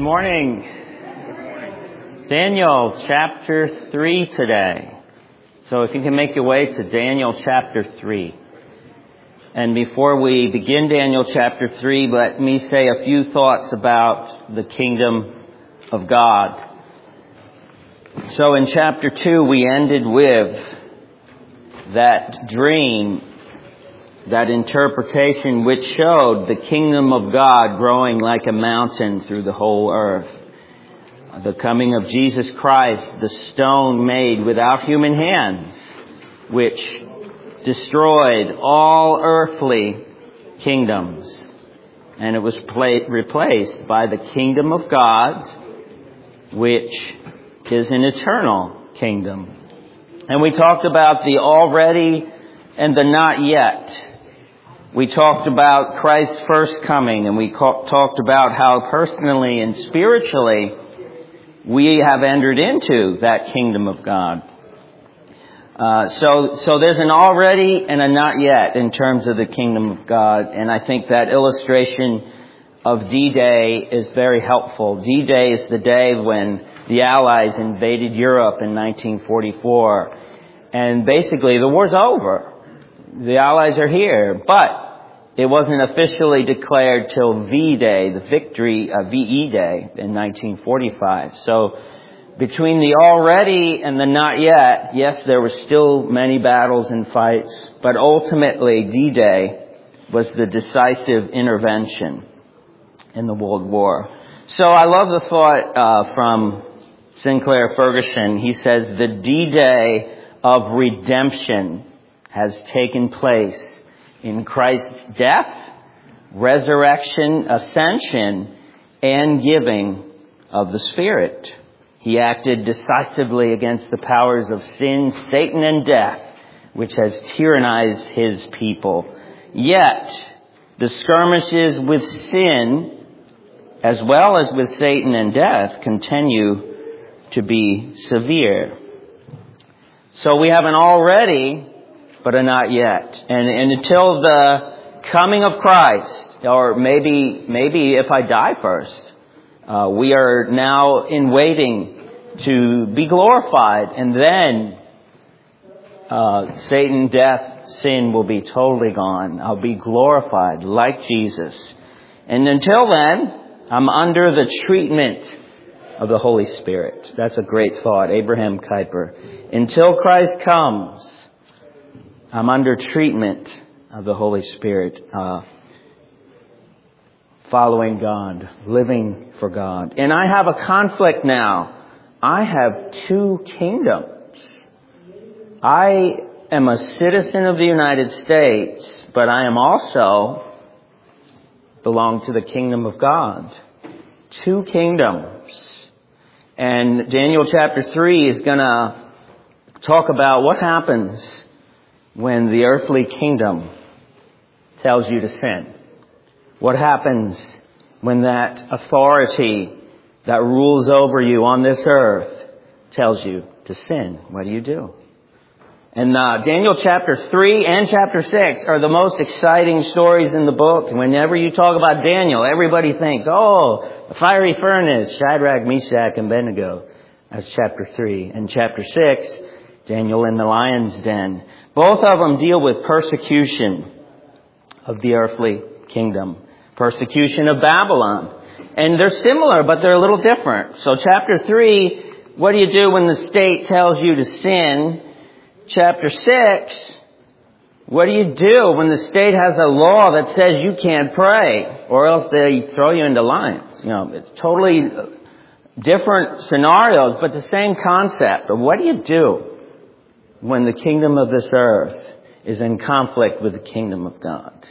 morning. Daniel chapter 3 today. So if you can make your way to Daniel chapter 3. And before we begin Daniel chapter 3, let me say a few thoughts about the kingdom of God. So in chapter 2, we ended with that dream, that interpretation which showed the kingdom of God growing like a mountain through the whole earth. The coming of Jesus Christ, the stone made without human hands, which destroyed all earthly kingdoms. And it was replaced by the kingdom of God, which is an eternal kingdom. And we talked about the already and the not yet. We talked about Christ's first coming, and we talked about how personally and spiritually we have entered into that kingdom of God. So there's an already and a not yet in terms of the kingdom of God. And I think that illustration of D-Day is very helpful. D-Day is the day when the Allies invaded Europe in 1944. And basically the war's over. The Allies are here. But it wasn't officially declared till V-Day, the victory, VE Day in 1945. So between the already and the not yet, yes, there were still many battles and fights, but ultimately D-Day was the decisive intervention in the World War. So I love the thought from Sinclair Ferguson. He says, the D-Day of redemption has taken place in Christ's death, resurrection, ascension, and giving of the Spirit. He acted decisively against the powers of sin, Satan, and death, which has tyrannized his people. Yet, the skirmishes with sin, as well as with Satan and death, continue to be severe. So we have an already, but a not yet. And until the coming of Christ, or maybe if I die first, we are now in waiting to be glorified. And then Satan, death, sin will be totally gone. I'll be glorified like Jesus. And until then, I'm under the treatment of the Holy Spirit. That's a great thought. Abraham Kuyper. Until Christ comes, I'm under treatment of the Holy Spirit, following God, living for God. And I have a conflict now. I have two kingdoms. I am a citizen of the United States, but I am also belong to the kingdom of God. Two kingdoms. And Daniel chapter 3 is going to talk about what happens when the earthly kingdom tells you to sin. What happens when that authority that rules over you on this earth tells you to sin? What do you do? And Daniel chapter 3 and chapter 6 are the most exciting stories in the book. Whenever you talk about Daniel, everybody thinks, oh, the fiery furnace, Shadrach, Meshach, and Abednego. That's chapter 3. And chapter 6, Daniel in the lion's den. Both of them deal with persecution of the earthly kingdom. Persecution of Babylon. And they're similar, but they're a little different. So chapter 3, what do you do when the state tells you to sin? Chapter 6, what do you do when the state has a law that says you can't pray, or else they throw you into lions? You know, it's totally different scenarios, but the same concept of what do you do when the kingdom of this earth is in conflict with the kingdom of God.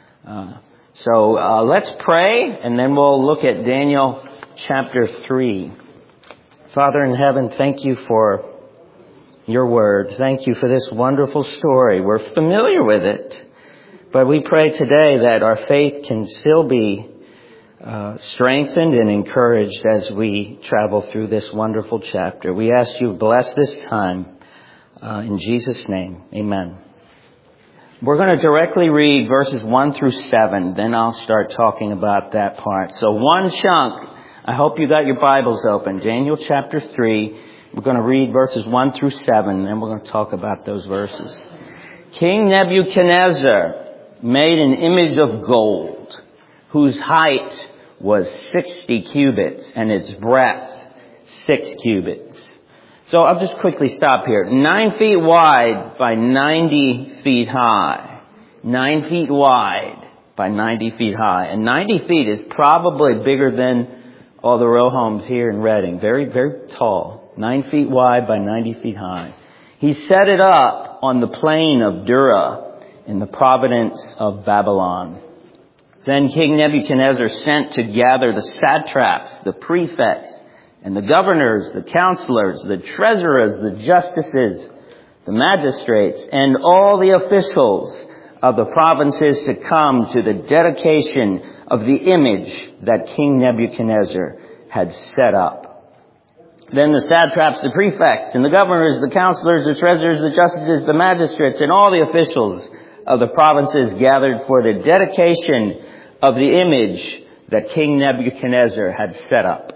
So let's pray, and then we'll look at Daniel chapter 3. Father in heaven, thank you for your word. Thank you for this wonderful story. We're familiar with it, but we pray today that our faith can still be strengthened and encouraged as we travel through this wonderful chapter. We ask you to bless this time. In Jesus' name, amen. We're going to directly read verses 1 through 7. Then I'll start talking about that part. So one chunk I hope you got your Bibles open. Daniel chapter 3. We're going to read verses 1 through 7, and then we're going to talk about those verses. King Nebuchadnezzar made an image of gold, whose height was 60 cubits, and its breadth 6 cubits. So I'll just quickly stop here. 9 feet wide by 90 feet high. 9 feet wide by 90 feet high. And 90 feet is probably bigger than all the row homes here in Reading. Very, very tall. 9 feet wide by 90 feet high. He set it up on the plain of Dura in the province of Babylon. Then King Nebuchadnezzar sent to gather the satraps, the prefects, and the governors, the counselors, the treasurers, the justices, the magistrates, and all the officials of the provinces to come to the dedication of the image that King Nebuchadnezzar had set up. Then the satraps, the prefects, and the governors, the counselors, the treasurers, the justices, the magistrates, and all the officials of the provinces gathered for the dedication of the image that King Nebuchadnezzar had set up.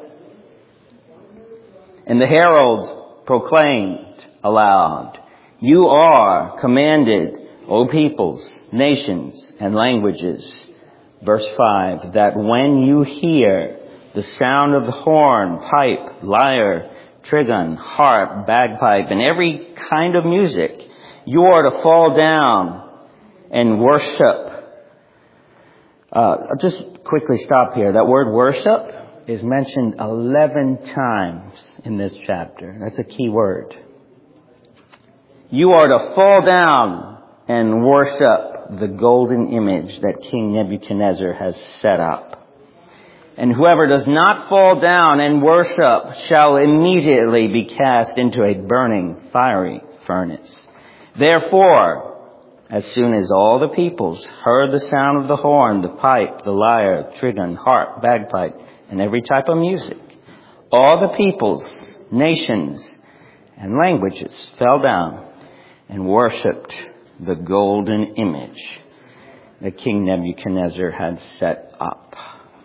And the herald proclaimed aloud, "You are commanded, O peoples, nations, and languages," verse 5, "that when you hear the sound of the horn, pipe, lyre, trigon, harp, bagpipe, and every kind of music, you are to fall down and worship." I'll just quickly stop here. That word worship is mentioned 11 times in this chapter. That's a key word. You are to fall down and worship the golden image that King Nebuchadnezzar has set up. And whoever does not fall down and worship shall immediately be cast into a burning, fiery furnace. Therefore, as soon as all the peoples heard the sound of the horn, the pipe, the lyre, trigon, harp, bagpipe, and every type of music, all the peoples, nations, and languages fell down and worshipped the golden image that King Nebuchadnezzar had set up.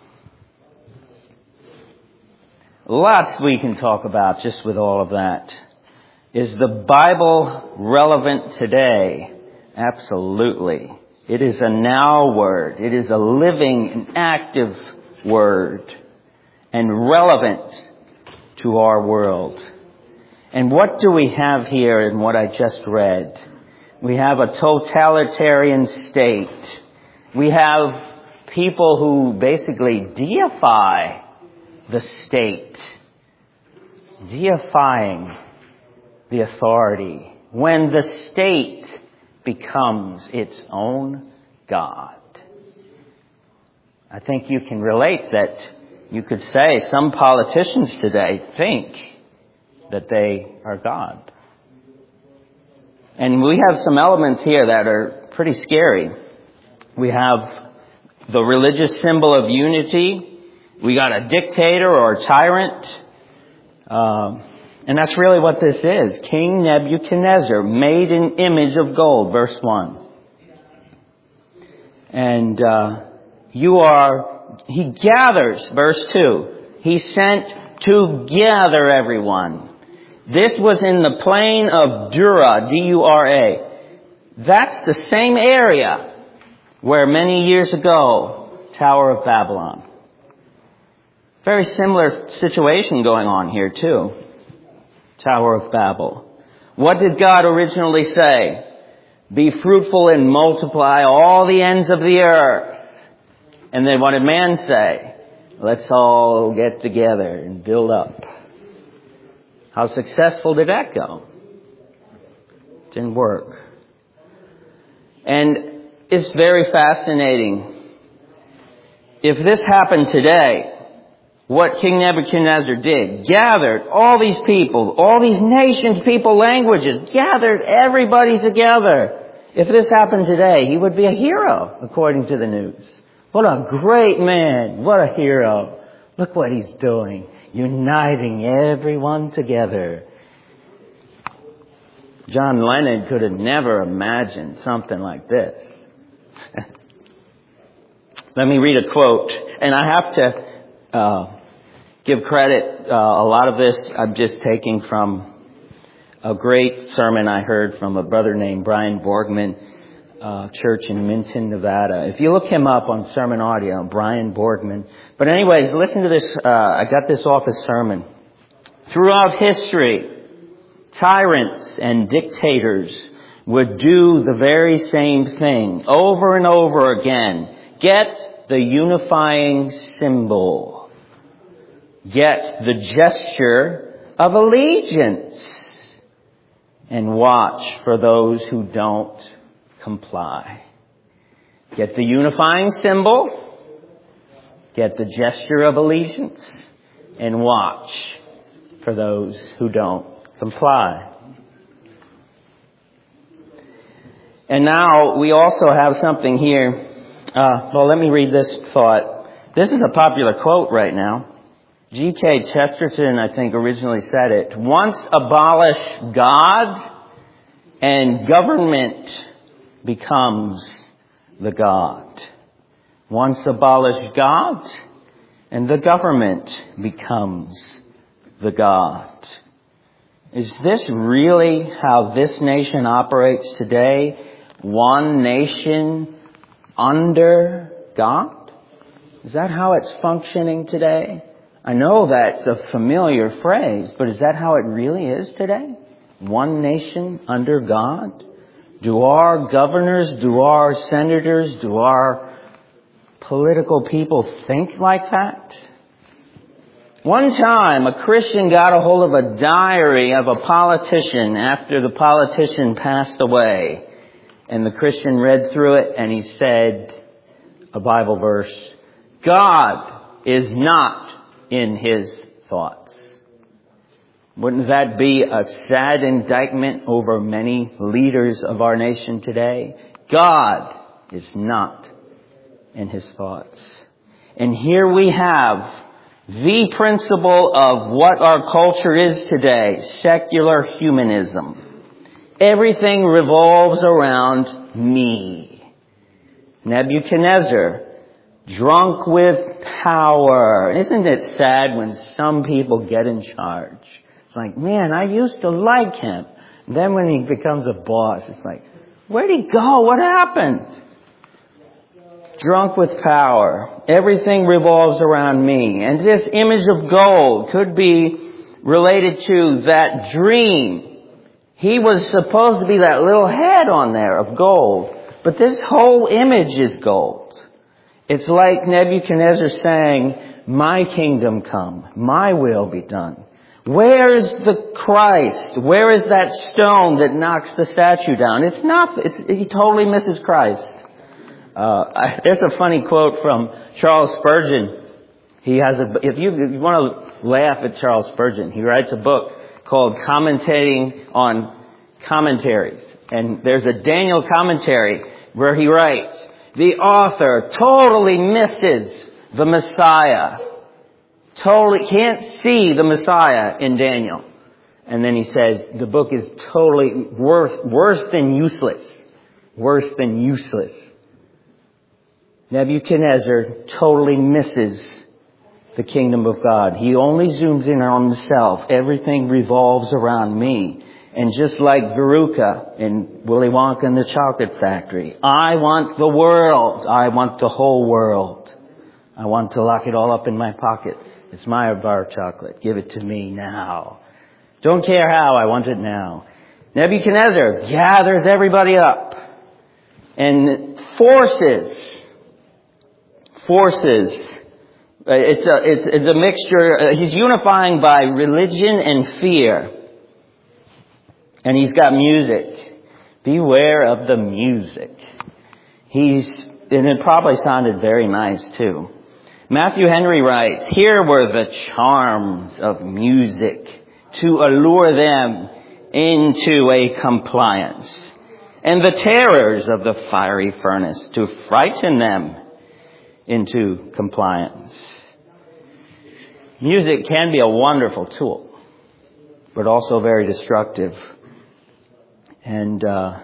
Lots we can talk about just with all of that. Is the Bible relevant today? Absolutely. It is a now word. It is a living and active word and relevant to our world. And what do we have here in what I just read? We have a totalitarian state. We have people who basically deify the state, deifying the authority, when the state becomes its own God. I think you can relate that you could say some politicians today think that they are God. And we have some elements here that are pretty scary. We have the religious symbol of unity. We got a dictator or a tyrant. And that's really what this is. King Nebuchadnezzar made an image of gold, verse 1. And he gathers, verse 2. He sent to gather everyone. This was in the plain of Dura, D-U-R-A. That's the same area where many years ago, Tower of Babylon. Very similar situation going on here too. Tower of Babel. What did God originally say? Be fruitful and multiply all the ends of the earth. And then what did man say? Let's all get together and build up. How successful did that go? Didn't work. And it's very fascinating. If this happened today, what King Nebuchadnezzar did, gathered all these people, all these nations, people, languages, gathered everybody together. If this happened today, he would be a hero, according to the news. What a great man. What a hero. Look what he's doing. Uniting everyone together. John Lennon could have never imagined something like this. Let me read a quote. And I have to give credit. A lot of this I'm just taking from a great sermon I heard from a brother named Brian Borgman, church in Minton, Nevada. If you look him up on Sermon Audio, Brian Borgman. But anyways, listen to this. I got this off his sermon. Throughout history, tyrants and dictators would do the very same thing over and over again. Get the unifying symbol. Get the gesture of allegiance. And watch for those who don't comply. Get the unifying symbol. Get the gesture of allegiance. And watch for those who don't comply. And now we also have something here. Let me read this thought. This is a popular quote right now. G.K. Chesterton, I think, originally said it. Once abolish God, and government becomes the God. Once abolish God, and the government becomes the God. Is this really how this nation operates today? One nation under God? Is that how it's functioning today? I know that's a familiar phrase, but is that how it really is today? One nation under God? Do our governors, do our senators, do our political people think like that? One time, a Christian got a hold of a diary of a politician after the politician passed away. And the Christian read through it and he said, a Bible verse, God is not in his thoughts. Wouldn't that be a sad indictment over many leaders of our nation today? God is not in his thoughts. And here we have the principle of what our culture is today, secular humanism. Everything revolves around me. Nebuchadnezzar, drunk with power. Isn't it sad when some people get in charge? It's like, man, I used to like him. And then when he becomes a boss, it's like, where'd he go? What happened? Drunk with power. Everything revolves around me. And this image of gold could be related to that dream. He was supposed to be that little head on there of gold. But this whole image is gold. It's like Nebuchadnezzar saying, my kingdom come, my will be done. Where's the Christ? Where is that stone that knocks the statue down? It's not, he totally misses Christ. There's a funny quote from Charles Spurgeon. He has if you want to laugh at Charles Spurgeon, he writes a book called Commentating on Commentaries. And there's a Daniel commentary where he writes, the author totally misses the Messiah. Totally can't see the Messiah in Daniel. And then he says the book is totally worse than useless. Worse than useless. Nebuchadnezzar totally misses the kingdom of God. He only zooms in on himself. Everything revolves around me. And just like Veruca in Willy Wonka and the Chocolate Factory, I want the world. I want the whole world. I want to lock it all up in my pocket. It's my bar of chocolate. Give it to me now. Don't care how, I want it now. Nebuchadnezzar gathers everybody up and forces. It's a mixture. He's unifying by religion and fear. And he's got music. Beware of the music. And it probably sounded very nice too. Matthew Henry writes, here were the charms of music to allure them into a compliance, and the terrors of the fiery furnace to frighten them into compliance. Music can be a wonderful tool, but also very destructive. And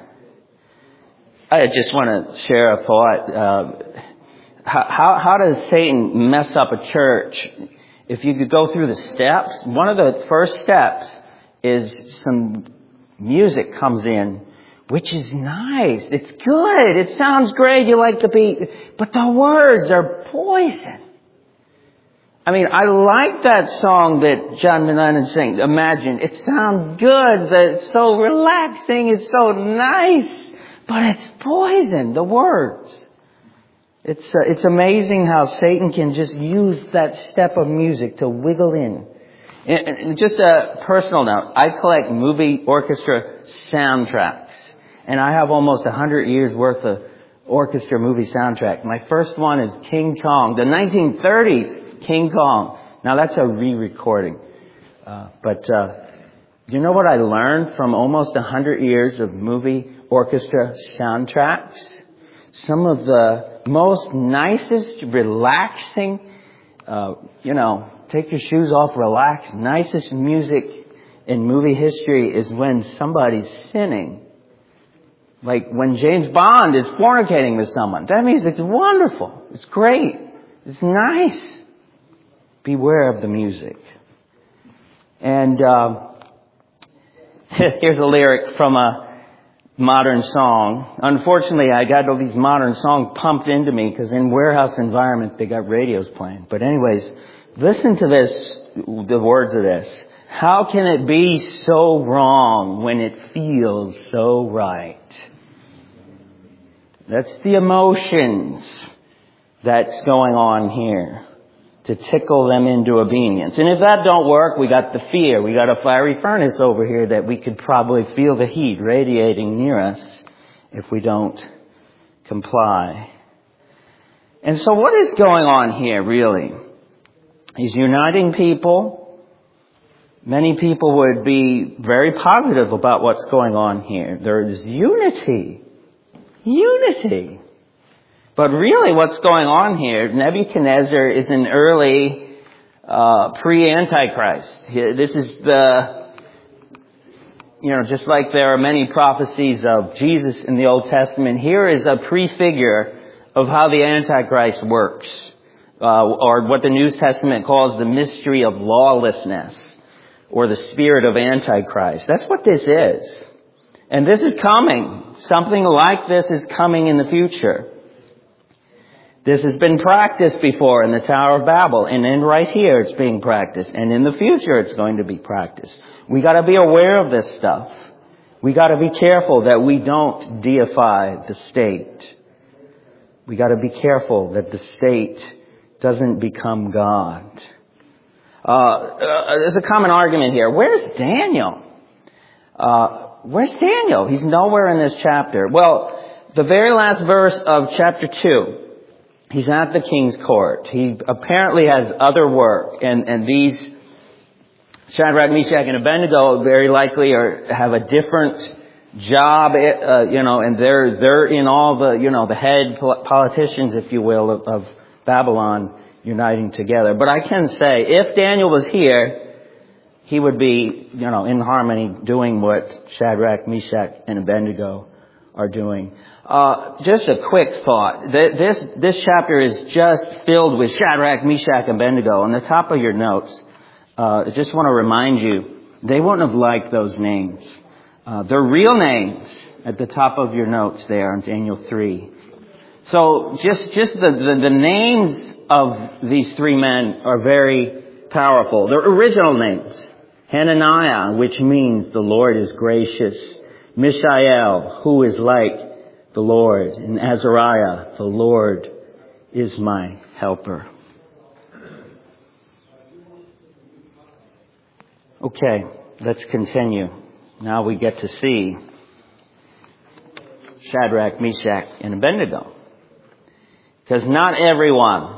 I just want to share a thought. How does Satan mess up a church if you could go through the steps, one of the first steps is some music comes in, which is nice. It's good. It sounds great. You like the beat. But the words are poison. I mean, I like that song that John Lennon sings, Imagine. It sounds good. It's so relaxing. It's so nice. But it's poison, the words. It's amazing how Satan can just use that step of music to wiggle in. And just a personal note, I collect movie orchestra soundtracks. And I have almost 100 years worth of orchestra movie soundtrack. My first one is King Kong, the 1930s King Kong. Now that's a re-recording. But you know what I learned from almost 100 years of movie orchestra soundtracks? Some of the most nicest, relaxing, take your shoes off, relax, nicest music in movie history is when somebody's sinning. Like when James Bond is fornicating with someone. That means it's wonderful. It's great. It's nice. Beware of the music. And here's a lyric from a modern song. Unfortunately, I got all these modern songs pumped into me because in warehouse environments they got radios playing. But anyways, listen to this, the words of this. How can it be so wrong when it feels so right? That's the emotions that's going on here to tickle them into obedience. And if that don't work, we got the fear. We got a fiery furnace over here that we could probably feel the heat radiating near us if we don't comply. And so what is going on here, really? He's uniting people. Many people would be very positive about what's going on here. There is unity. Unity. But really what's going on here, Nebuchadnezzar is an early pre-Antichrist. This is just like there are many prophecies of Jesus in the Old Testament, here is a prefigure of how the Antichrist works. Or what the New Testament calls the mystery of lawlessness, or the spirit of Antichrist. That's what this is. And this is coming. Something like this is coming in the future. This has been practiced before in the Tower of Babel, and then right here it's being practiced, and in the future it's going to be practiced. We got to be aware of this stuff. We got to be careful that we don't deify the state. We got to be careful that the state doesn't become God. There's a common argument here. Where's Daniel? Where's Daniel? He's nowhere in this chapter. Well, the very last verse of chapter 2, he's at the king's court. He apparently has other work, and these Shadrach, Meshach, and Abednego very likely have a different job, and they're in all the, the head politicians, if you will, of Babylon uniting together. But I can say, if Daniel was here, he would be, in harmony doing what Shadrach, Meshach, and Abednego are doing. Just a quick thought. This chapter is just filled with Shadrach, Meshach, and Abednego. On the top of your notes, I just want to remind you, they wouldn't have liked those names. They're real names at the top of your notes there in Daniel 3. So just the names of these three men are very powerful. They're original names. Hananiah, which means the Lord is gracious. Mishael, who is like the Lord. And Azariah, the Lord is my helper. Okay, let's continue. Now we get to see Shadrach, Meshach, and Abednego. Because not everyone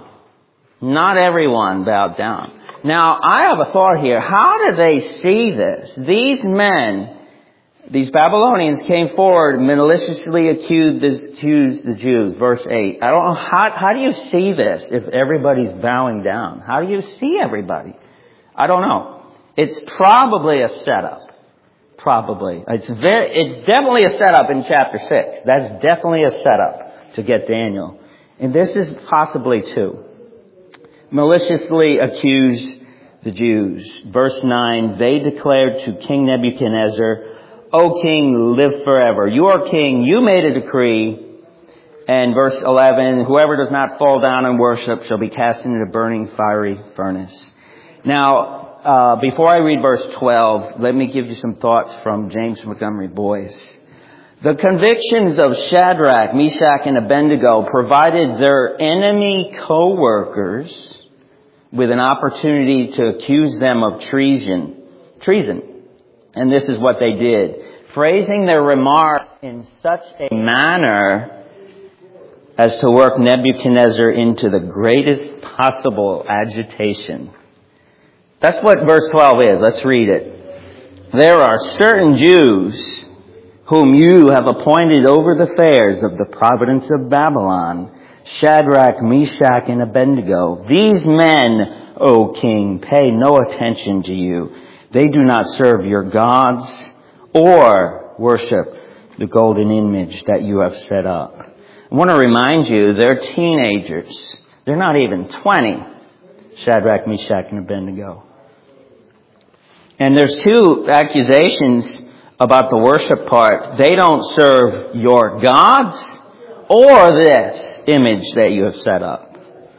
bowed down. Now, I have a thought here. How do they see this? These men, these Babylonians came forward and maliciously accused the Jews. Verse 8. I don't know, how do you see this if everybody's bowing down? How do you see everybody? I don't know. It's probably a setup. Probably. It's definitely a setup in chapter 6. That's definitely a setup to get Daniel. And this is possibly too. Maliciously accused the Jews. Verse 9, they declared to King Nebuchadnezzar, O king, live forever. You are king. You made a decree. And verse 11, whoever does not fall down and worship shall be cast into the burning fiery furnace. Now, before I read verse 12, let me give you some thoughts from James Montgomery Boyce. The convictions of Shadrach, Meshach, and Abednego provided their enemy co-workers with an opportunity to accuse them of treason. And this is what they did. Phrasing their remarks in such a manner as to work Nebuchadnezzar into the greatest possible agitation. That's what verse 12 is. Let's read it. There are certain Jews whom you have appointed over the affairs of the province of Babylon, Shadrach, Meshach, and Abednego. These men, O king, pay no attention to you. They do not serve your gods or worship the golden image that you have set up. I want to remind you, they're teenagers. They're not even 20. Shadrach, Meshach, and Abednego. And there's two accusations about the worship part. They don't serve your gods or this image that you have set up.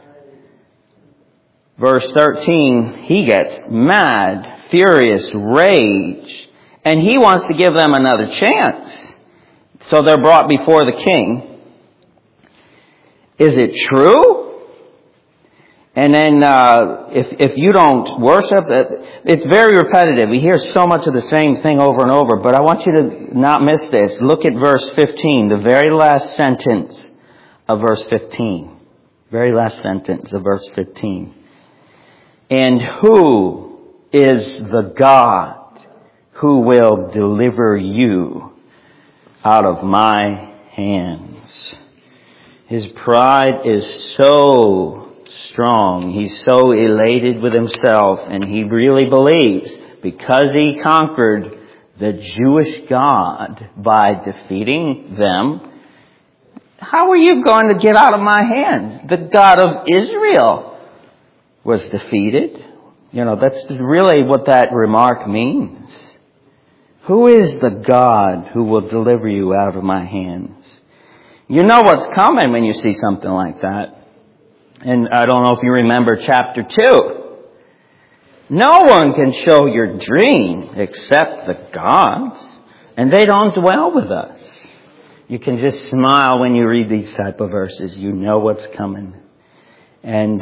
Verse 13, he gets mad, furious, rage, and he wants to give them another chance. So they're brought before the king. Is it true? And then if you don't worship, it's very repetitive. We hear so much of the same thing over and over, but I want you to not miss this. Look at verse 15, the very last sentence of verse 15. Very last sentence of verse 15. And who is the God who will deliver you out of my hands? His pride is so strong. He's so elated with himself, and he really believes because he conquered the Jewish God by defeating them, how are you going to get out of my hands? The God of Israel was defeated. You know, that's really what that remark means. Who is the God who will deliver you out of my hands? You know what's coming when you see something like that. And I don't know if you remember chapter 2. No one can show your dream except the gods, and they don't dwell with us. You can just smile when you read these type of verses. You know what's coming. And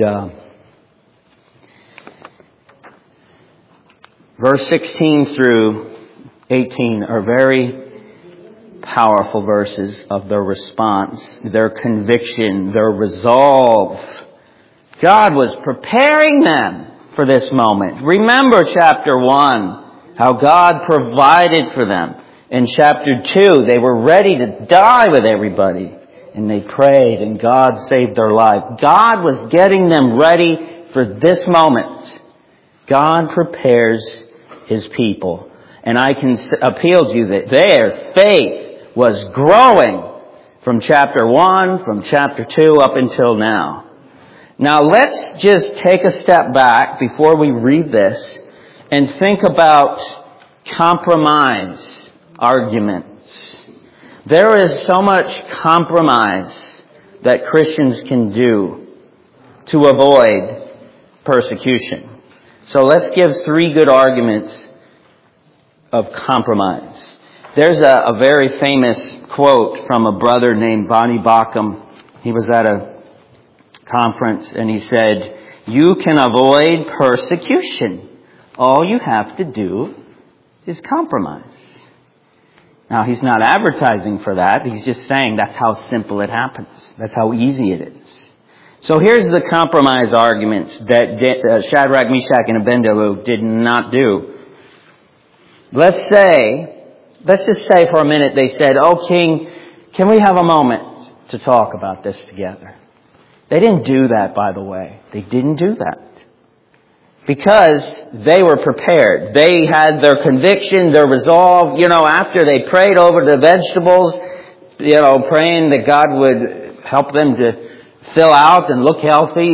verse 16 through 18 are very powerful verses of their response, their conviction, their resolve. God was preparing them for this moment. Remember chapter 1, how God provided for them. In chapter 2, they were ready to die with everybody. And they prayed and God saved their life. God was getting them ready for this moment. God prepares His people. And I can appeal to you that their faith was growing from chapter 1, from chapter 2 up until now. Now let's just take a step back before we read this and think about compromise arguments. There is so much compromise that Christians can do to avoid persecution. So let's give 3 good arguments of compromise. There's a very famous quote from a brother named Bonnie Backham. He was at a conference and he said, "You can avoid persecution. All you have to do is compromise." Now, he's not advertising for that. He's just saying that's how simple it happens. That's how easy it is. So here's the compromise arguments that Shadrach, Meshach, and Abednego did not do. Let's just say for a minute they said, "Oh, King, can we have a moment to talk about this together?" They didn't do that, by the way. They didn't do that. Because they were prepared. They had their conviction, their resolve. You know, after they prayed over the vegetables, praying that God would help them to fill out and look healthy.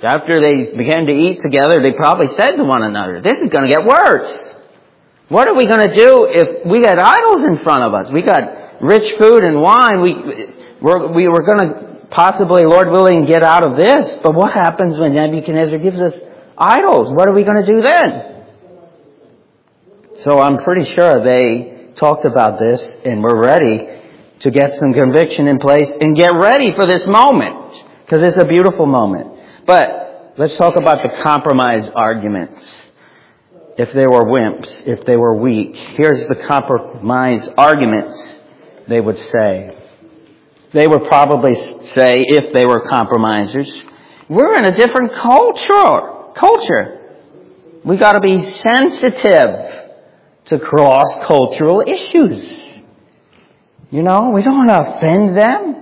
After they began to eat together, they probably said to one another, this is going to get worse. What are we going to do if we got idols in front of us? We got rich food and wine. We were going to possibly, Lord willing, get out of this. But what happens when Nebuchadnezzar gives us idols? What are we going to do then? So I'm pretty sure they talked about this and were ready to get some conviction in place and get ready for this moment. Because it's a beautiful moment. But let's talk about the compromise arguments. If they were wimps, if they were weak, here's the compromise arguments they would say. They would probably say, if they were compromisers, we're in a different culture. We got to be sensitive to cross-cultural issues. You know, we don't want to offend them.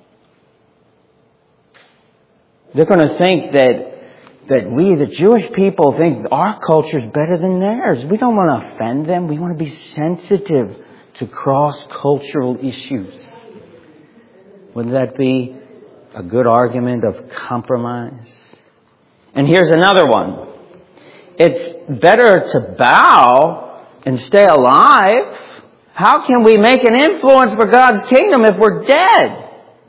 They're going to think that we, the Jewish people, think our culture is better than theirs. We don't want to offend them. We want to be sensitive to cross-cultural issues. Wouldn't that be a good argument of compromise? And here's another one. It's better to bow and stay alive. How can we make an influence for God's kingdom if we're dead?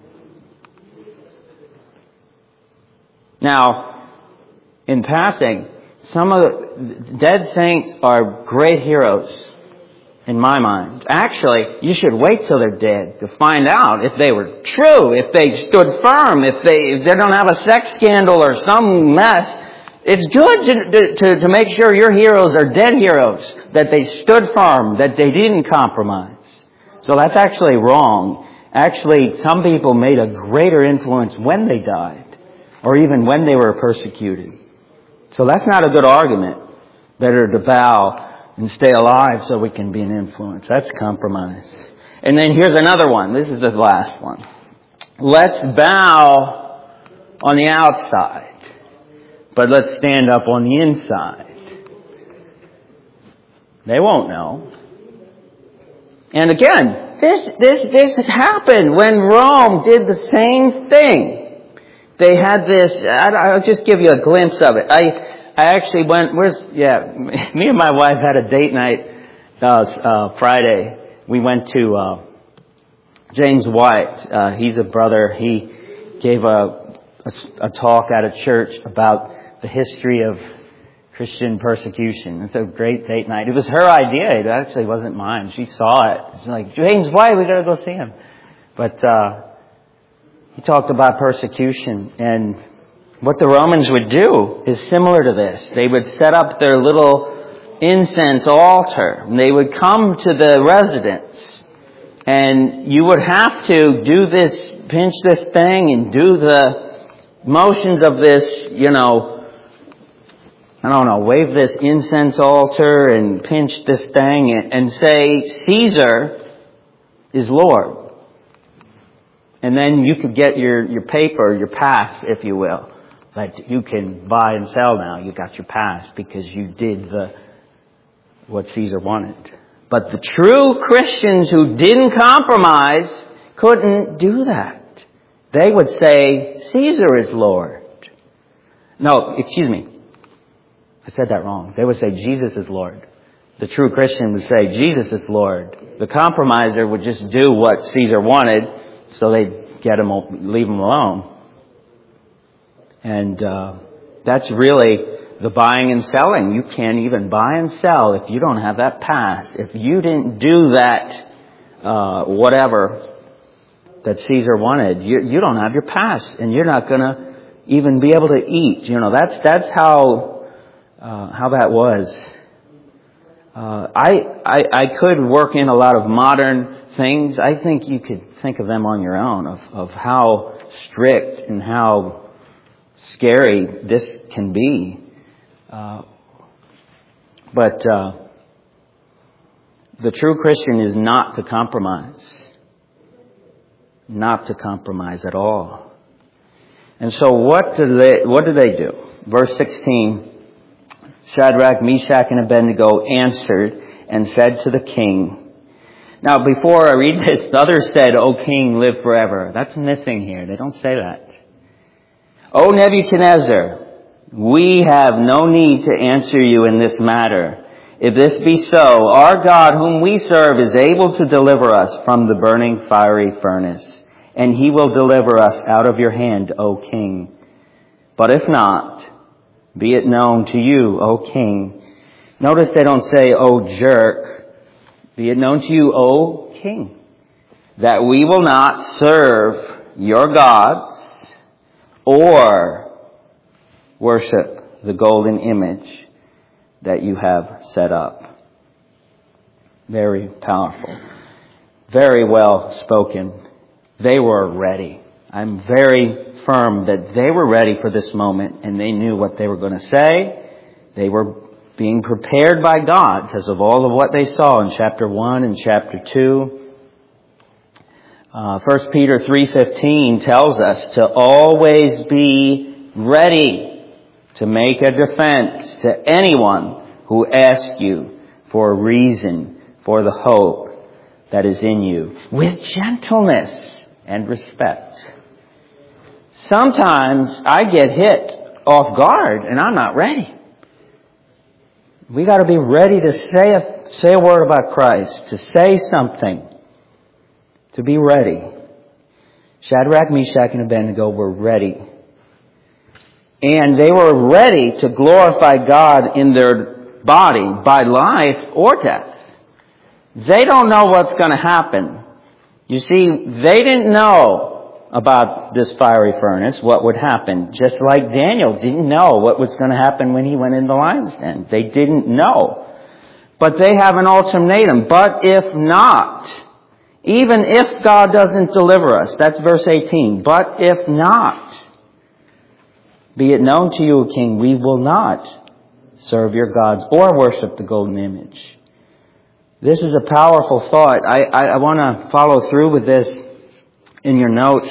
Now, in passing, some of the dead saints are great heroes in my mind. Actually, you should wait till they're dead to find out if they were true, if they stood firm, if they don't have a sex scandal or some mess. It's good to make sure your heroes are dead heroes, that they stood firm, that they didn't compromise. So that's actually wrong. Actually, some people made a greater influence when they died, or even when they were persecuted. So that's not a good argument. Better to bow and stay alive so we can be an influence. That's compromise. And then here's another one. This is the last one. Let's bow on the outside, but let's stand up on the inside. They won't know. And again, this happened when Rome did the same thing. They had this, I'll just give you a glimpse of it. I actually went, me and my wife had a date night, Friday. We went to, James White. He's a brother. He gave a talk at a church about the history of Christian persecution. It's a great date night. It was her idea. It actually wasn't mine. She saw it. She's like, James White, we gotta go see him. But, he talked about persecution, and what the Romans would do is similar to this. They would set up their little incense altar, and they would come to the residence, and you would have to do this, pinch this thing, and do the motions of this, wave this incense altar, and pinch this thing, and say, Caesar is Lord. And then you could get your paper, your pass, if you will. That you can buy and sell now. You got your pass because you did what Caesar wanted. But the true Christians who didn't compromise couldn't do that. They would say, Caesar is Lord. No, excuse me. I said that wrong. They would say, Jesus is Lord. The true Christian would say, Jesus is Lord. The compromiser would just do what Caesar wanted, so they'd leave him alone. And that's really the buying and selling. You can't even buy and sell if you don't have that pass. If you didn't do that, whatever that Caesar wanted, you don't have your pass, and you're not going to even be able to eat. That's how that was. I could work in a lot of modern things. I think you could think of them on your own, of how strict and how scary this can be. But the true Christian is not to compromise. Not to compromise at all. And so what do they do? Verse 16, Shadrach, Meshach, and Abednego answered and said to the king. Now, before I read this, the others said, O king, live forever. That's missing here. They don't say that. O Nebuchadnezzar, We have no need to answer you in this matter. If this be so, our God whom we serve is able to deliver us from the burning fiery furnace, and he will deliver us out of your hand, O king. But if not, be it known to you, O king. Notice they don't say, O jerk. Be it known to you, O king, that we will not serve your gods or worship the golden image that you have set up. Very powerful. Very well spoken. They were ready. I'm very firm that they were ready for this moment and they knew what they were going to say. They were being prepared by God because of all of what they saw in chapter 1 and chapter 2. 1 Peter 3:15 tells us to always be ready to make a defense to anyone who asks you for a reason for the hope that is in you, with gentleness and respect. Sometimes I get hit off guard and I'm not ready. We got to be ready to say a word about Christ, to say something, to be ready. Shadrach, Meshach, and Abednego were ready. And they were ready to glorify God in their body by life or death. They don't know what's going to happen. You see, they didn't know about this fiery furnace, what would happen. Just like Daniel didn't know what was going to happen when he went in the lion's den. They didn't know. But they have an ultimatum. But if not, even if God doesn't deliver us, that's verse 18. But if not, be it known to you, O king, we will not serve your gods or worship the golden image. This is a powerful thought. I want to follow through with this in your notes.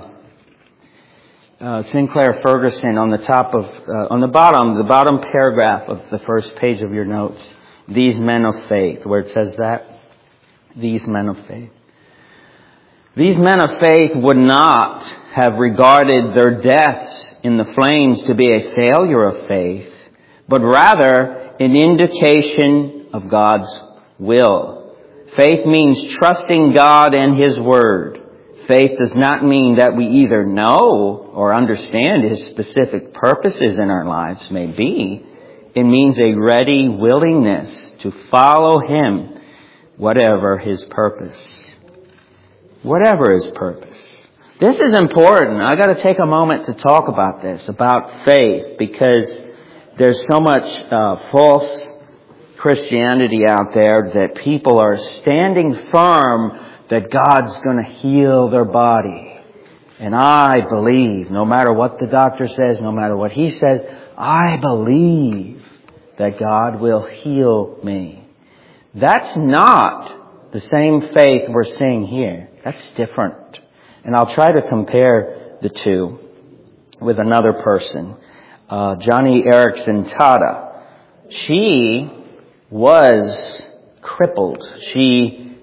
Sinclair Ferguson on the top of, on the bottom paragraph of the first page of your notes. These men of faith, where it says that. These men of faith. These men of faith would not have regarded their deaths in the flames to be a failure of faith, but rather an indication of God's will. Faith means trusting God and His Word. Faith does not mean that we either know or understand His specific purposes in our lives may be. It means a ready willingness to follow Him, whatever His purpose. Whatever His purpose. This is important. I got to take a moment to talk about this, about faith, because there's so much false Christianity out there that people are standing firm that God's going to heal their body. And I believe, no matter what the doctor says, no matter what he says, I believe that God will heal me. That's not the same faith we're seeing here. That's different. And I'll try to compare the two with another person. Joni Eareckson Tada. She was crippled. She,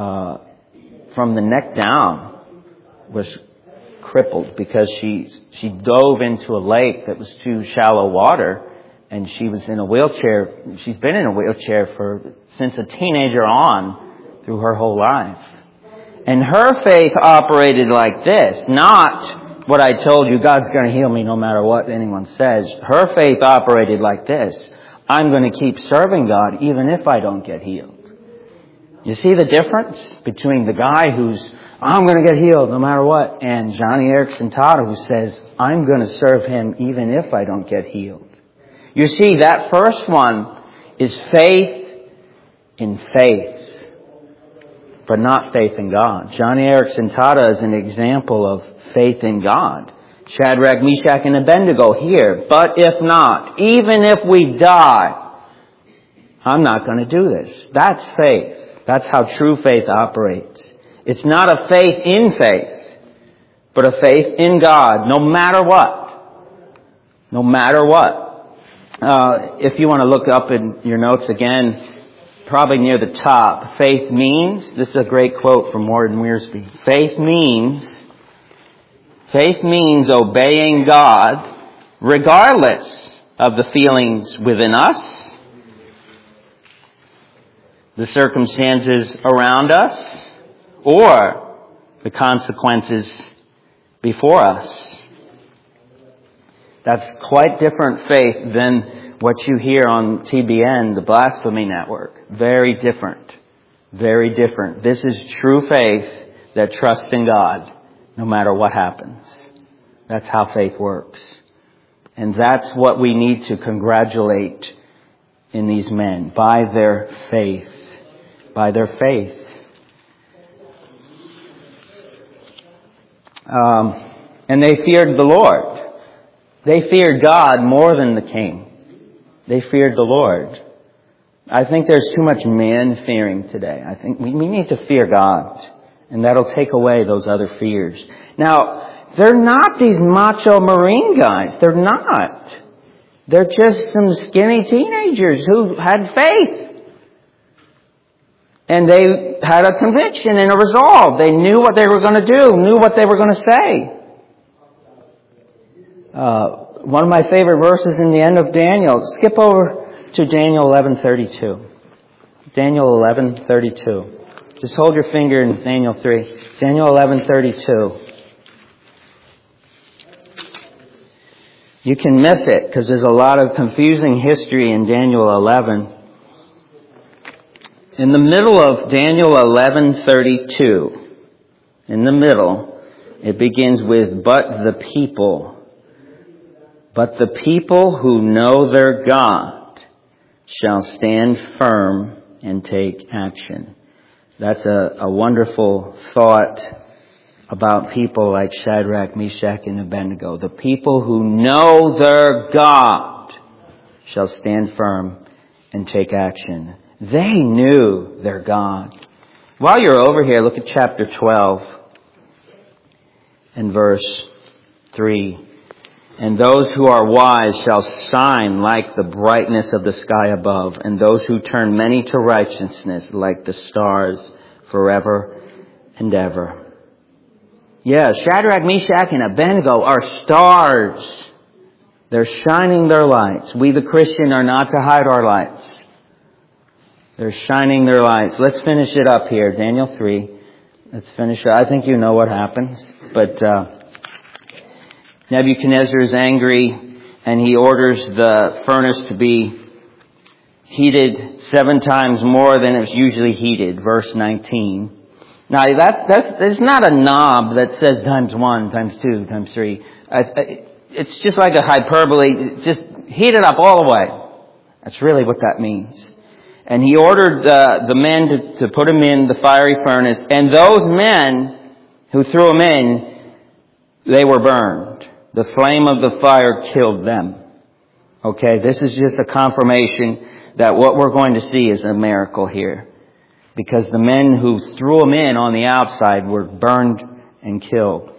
from the neck down, was crippled because she dove into a lake that was too shallow water, and she was in a wheelchair. She's been in a wheelchair since a teenager on through her whole life. And her faith operated like this, not what I told you, God's going to heal me no matter what anyone says. Her faith operated like this. I'm going to keep serving God even if I don't get healed. You see the difference between the guy who's, I'm going to get healed no matter what, and Joni Eareckson Tada who says, I'm going to serve Him even if I don't get healed. You see, that first one is faith in faith, but not faith in God. Joni Eareckson Tada is an example of faith in God. Shadrach, Meshach, and Abednego here. But if not, even if we die, I'm not going to do this. That's faith. That's how true faith operates. It's not a faith in faith, but a faith in God, no matter what. No matter what. If you want to look up in your notes again, probably near the top, faith means, this is a great quote from Warren Wiersbe, faith means obeying God regardless of the feelings within us, the circumstances around us, or the consequences before us. That's quite different faith than what you hear on TBN, the Blasphemy Network. Very different. Very different. This is true faith that trusts in God no matter what happens. That's how faith works. And that's what we need to congratulate in these men, by their faith. By their faith. And they feared the Lord. They feared God more than the king. They feared the Lord. I think there's too much man-fearing today. I think we need to fear God. And that'll take away those other fears. Now, they're not these macho Marine guys. They're not. They're just some skinny teenagers who had faith. And they had a conviction and a resolve. They knew what they were going to do, knew what they were going to say. One of my favorite verses in the end of Daniel. Skip over to Daniel 11:32. Daniel 11:32. Just hold your finger in Daniel 3. Daniel 11:32. You can miss it because there's a lot of confusing history in Daniel 11. In the middle of Daniel 11:32, in the middle, it begins with, but the people who know their God shall stand firm and take action. That's a wonderful thought about people like Shadrach, Meshach, and Abednego. The people who know their God shall stand firm and take action. They knew their God. While you're over here, look at chapter 12 and verse 3. And those who are wise shall shine like the brightness of the sky above, and those who turn many to righteousness like the stars forever and ever. Yeah, Shadrach, Meshach, and Abednego are stars. They're shining their lights. We, the Christian, are not to hide our lights. They're shining their lights. Let's finish it up here. Daniel 3. Let's finish it. I think you know what happens. But Nebuchadnezzar is angry, and he orders the furnace to be heated 7 times more than it's usually heated. Verse 19. Now, there's not a knob that says times 1, times 2, times 3. It's just like a hyperbole. Just heat it up all the way. That's really what that means. And he ordered the men to put him in the fiery furnace. And those men who threw him in, they were burned. The flame of the fire killed them. Okay, this is just a confirmation that what we're going to see is a miracle here. Because the men who threw him in on the outside were burned and killed.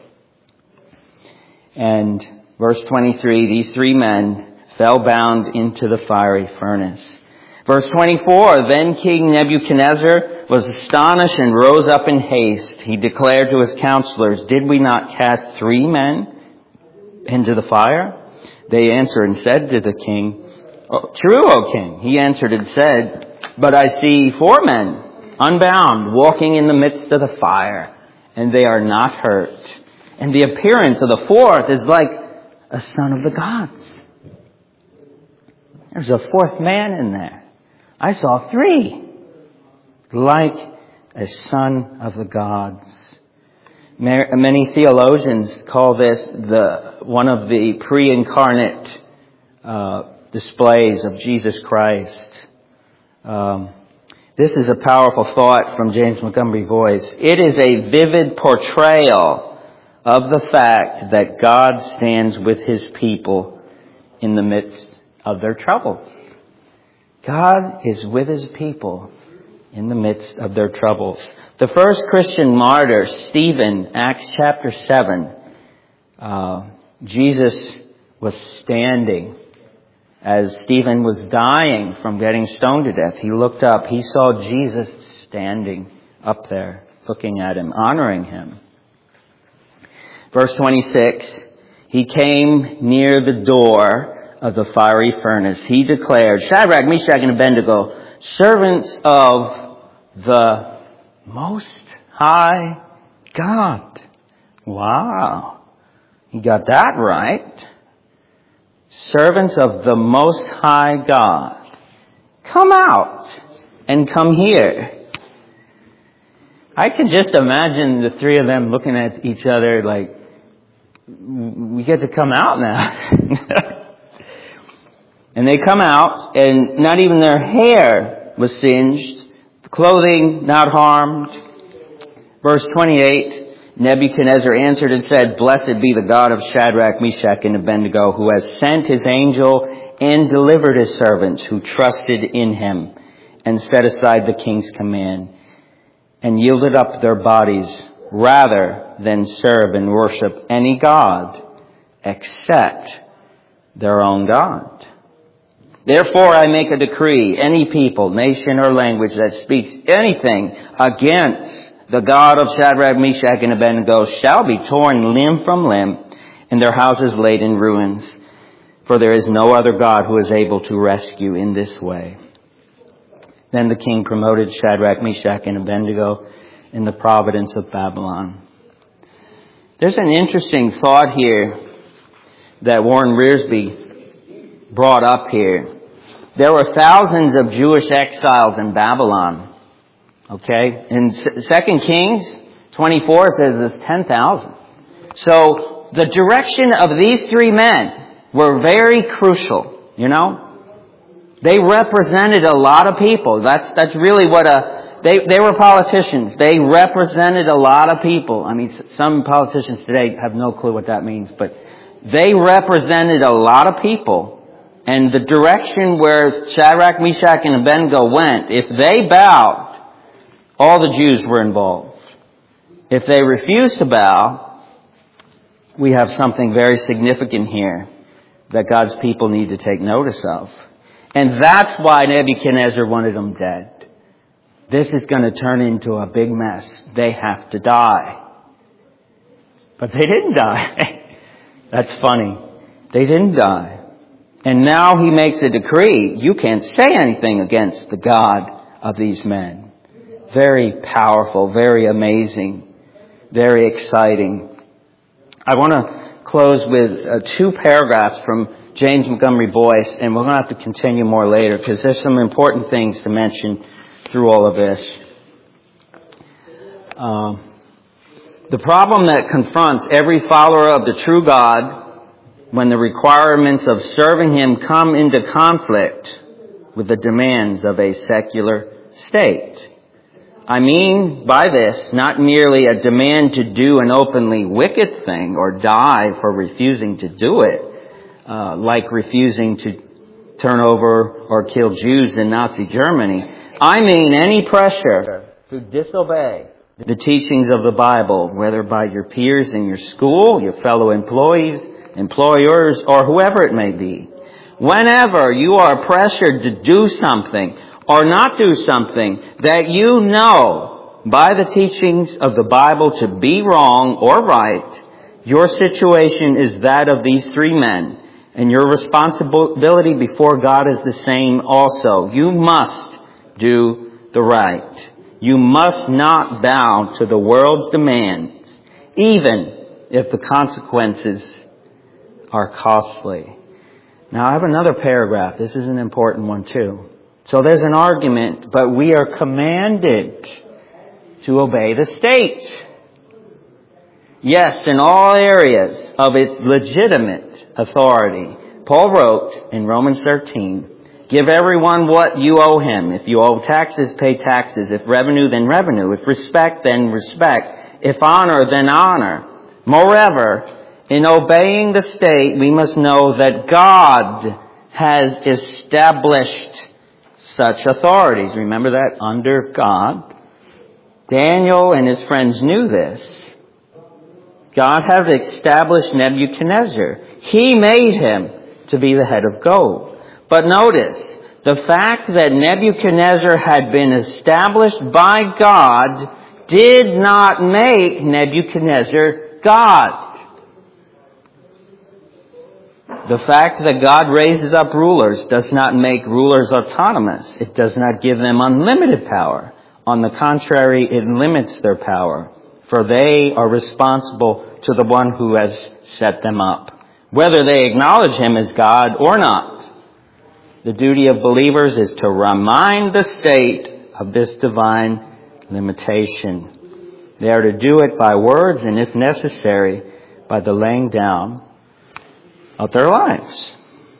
And verse 23, these 3 men fell bound into the fiery furnace. Verse 24, then King Nebuchadnezzar was astonished and rose up in haste. He declared to his counselors, did we not cast 3 men into the fire? They answered and said to the king, oh, true, O king. He answered and said, but I see 4 men unbound, walking in the midst of the fire, and they are not hurt. And the appearance of the 4th is like a son of the gods. There's a 4th man in there. I saw 3, like a son of the gods. Many theologians call this one of the pre-incarnate displays of Jesus Christ. This is a powerful thought from James Montgomery Boyce. It is a vivid portrayal of the fact that God stands with His people in the midst of their troubles. God is with His people in the midst of their troubles. The first Christian martyr, Stephen, Acts chapter 7, Jesus was standing as Stephen was dying from getting stoned to death. He looked up. He saw Jesus standing up there, looking at him, honoring him. Verse 26, he came near the door of the fiery furnace. He declared, Shadrach, Meshach, and Abednego, servants of the Most High God. Wow. He got that right. Servants of the Most High God. Come out and come here. I can just imagine the three of them looking at each other like, we get to come out now. And they come out, and not even their hair was singed, clothing not harmed. Verse 28, Nebuchadnezzar answered and said, Blessed be the God of Shadrach, Meshach, and Abednego, who has sent his angel and delivered his servants who trusted in him and set aside the king's command and yielded up their bodies rather than serve and worship any god except their own God. Therefore I make a decree, any people, nation, or language that speaks anything against the God of Shadrach, Meshach, and Abednego shall be torn limb from limb and their houses laid in ruins. For there is no other God who is able to rescue in this way. Then the king promoted Shadrach, Meshach, and Abednego in the province of Babylon. There's an interesting thought here that Warren Wiersbe brought up here. There were thousands of Jewish exiles in Babylon. Okay? In 2 Kings 24 says there's 10,000. So the direction of these three men were very crucial, you know? They represented a lot of people. That's really what they were politicians. They represented a lot of people. I mean, some politicians today have no clue what that means, but they represented a lot of people. And the direction where Shadrach, Meshach, and Abednego went, if they bowed, all the Jews were involved. If they refused to bow, we have something very significant here that God's people need to take notice of. And that's why Nebuchadnezzar wanted them dead. This is going to turn into a big mess. They have to die. But they didn't die. That's funny. They didn't die. And now he makes a decree. You can't say anything against the God of these men. Very powerful, very amazing, very exciting. I want to close with 2 paragraphs from James Montgomery Boyce, and we're going to have to continue more later because there's some important things to mention through all of this. The problem that confronts every follower of the true God when the requirements of serving Him come into conflict with the demands of a secular state. I mean by this not merely a demand to do an openly wicked thing or die for refusing to do it, like refusing to turn over or kill Jews in Nazi Germany. I mean any pressure to disobey the teachings of the Bible, whether by your peers in your school, your fellow employees, employers, or whoever it may be. Whenever you are pressured to do something or not do something that you know by the teachings of the Bible to be wrong or right, your situation is that of these 3 men. And your responsibility before God is the same also. You must do the right. You must not bow to the world's demands, even if the consequences are costly. Now I have another paragraph. This is an important one too. So there's an argument, but we are commanded to obey the state. Yes, in all areas of its legitimate authority. Paul wrote in Romans 13, give everyone what you owe him. If you owe taxes, pay taxes. If revenue, then revenue. If respect, then respect. If honor, then honor. Moreover, in obeying the state, we must know that God has established such authorities. Remember that? Under God. Daniel and his friends knew this. God had established Nebuchadnezzar. He made him to be the head of gold. But notice, the fact that Nebuchadnezzar had been established by God did not make Nebuchadnezzar God. The fact that God raises up rulers does not make rulers autonomous. It does not give them unlimited power. On the contrary, it limits their power, for they are responsible to the one who has set them up, whether they acknowledge him as God or not. The duty of believers is to remind the state of this divine limitation. They are to do it by words and, if necessary, by the laying down of their lives.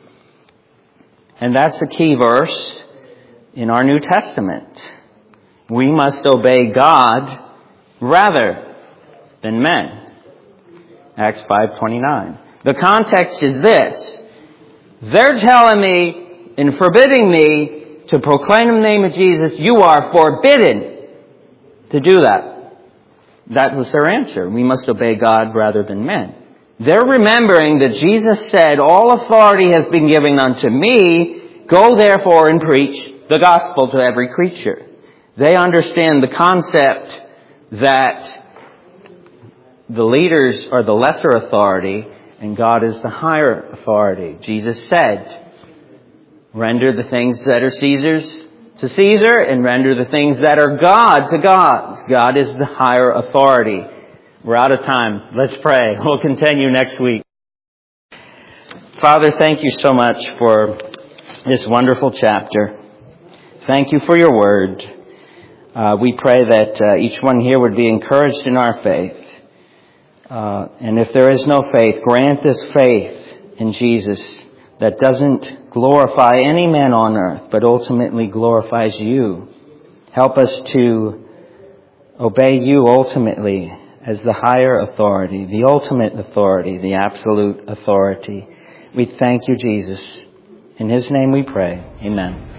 And that's a key verse in our New Testament. We must obey God rather than men. Acts 5:29. The context is this. They're telling me and forbidding me to proclaim the name of Jesus. You are forbidden to do that. That was their answer. We must obey God rather than men. They're remembering that Jesus said, all authority has been given unto me. Go therefore and preach the gospel to every creature. They understand the concept that the leaders are the lesser authority and God is the higher authority. Jesus said, render the things that are Caesar's to Caesar and render the things that are God to God. God is the higher authority. We're out of time. Let's pray. We'll continue next week. Father, thank you so much for this wonderful chapter. Thank you for your word. We pray that each one here would be encouraged in our faith. And if there is no faith, grant this faith in Jesus that doesn't glorify any man on earth, but ultimately glorifies you. Help us to obey you ultimately as the higher authority, the ultimate authority, the absolute authority. We thank you, Jesus. In his name we pray. Amen.